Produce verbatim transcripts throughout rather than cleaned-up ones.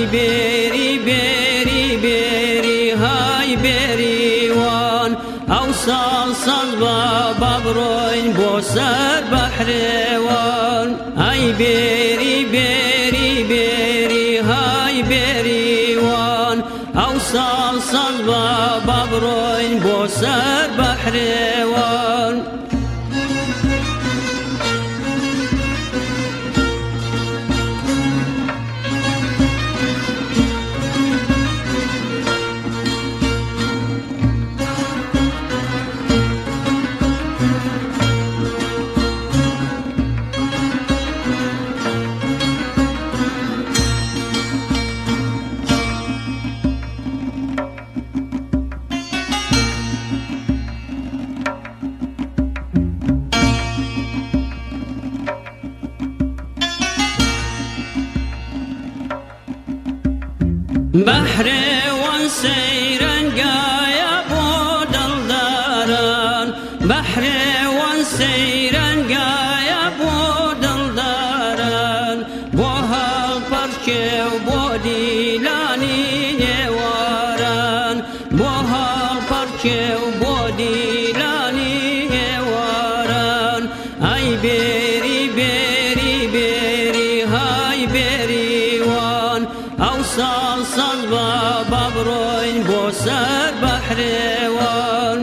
بيري بيري بيري هاي بيري وان أوصل صلبة ببروين بوسر بحريوان أي بيري بيري بيري هاي بيري وان أوصل صلبة ببروين بوسر بحريوان بحري وانسيرن قايا بودل داران بحري وانسيرن قايا بودل داران بوها البركي وبودي لاني يواران بوها البركي وبودي لاني يواران اي بيري بيري بيري هاي بيري وان أوصل صلبة ببروين بوسر بحريوان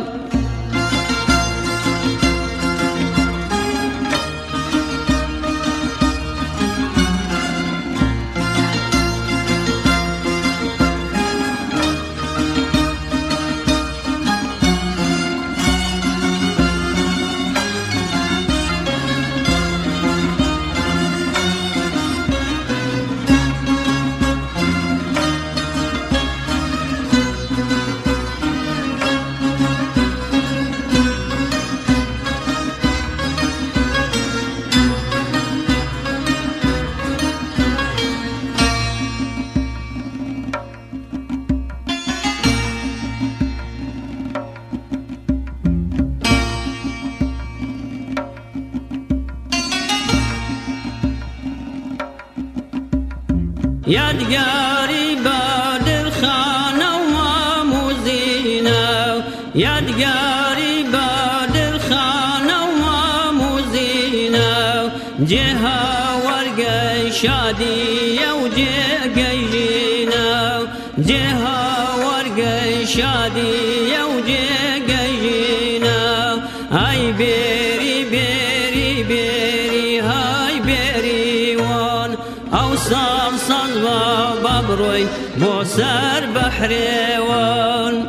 يا دقاري بادر خانة وماموزينا يا دقاري بادر خانة وماموزينا جهة ورقة شادية وجيجينا جهة ورقة شادية وجيجينا هاي بيري بيري بيري هاي بيري وان أوصل صلبة ببروي بوسر بحريوان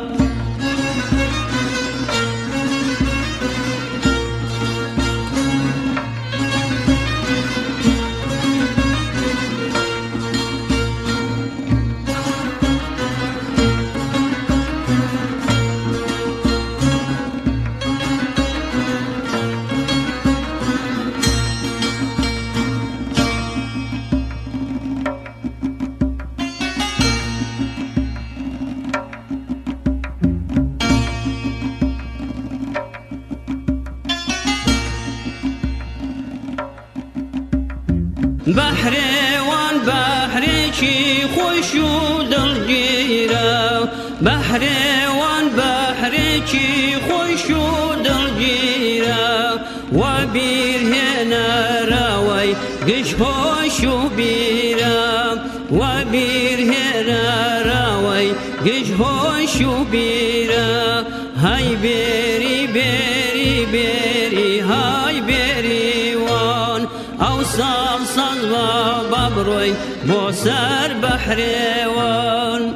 بحريوان بحريكي خوشود الجيرة بحريوان بحريكي خوشود الجيرة وبير هنا راوي قش هوشو بيرة وبير هنا راوي قش هوشو بيرة هاي بيري بيري بيري هاي بيري وان أوصل صلبة ببروي بوسر بحريوان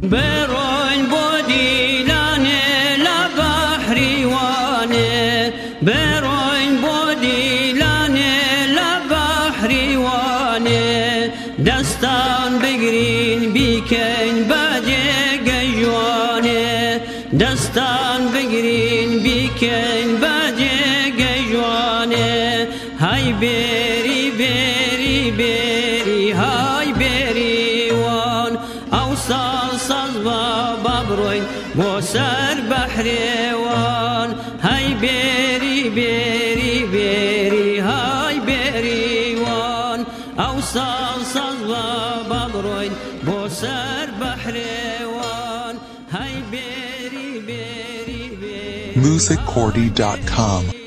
بروین بودیلانه لبحری وانه بروین بودیلانه لبحری وانه دستان بگرین بیکن باجه گجوانه دستان بگرین بیکن باجه گجوانه های بری بری بری های بری وان او سال ساز بابا بروین بو سر بحری وان های بری بری بری های بری وان او سال ساز بابا بروین بو سر بحری وان های بری بری بری music cordy dot com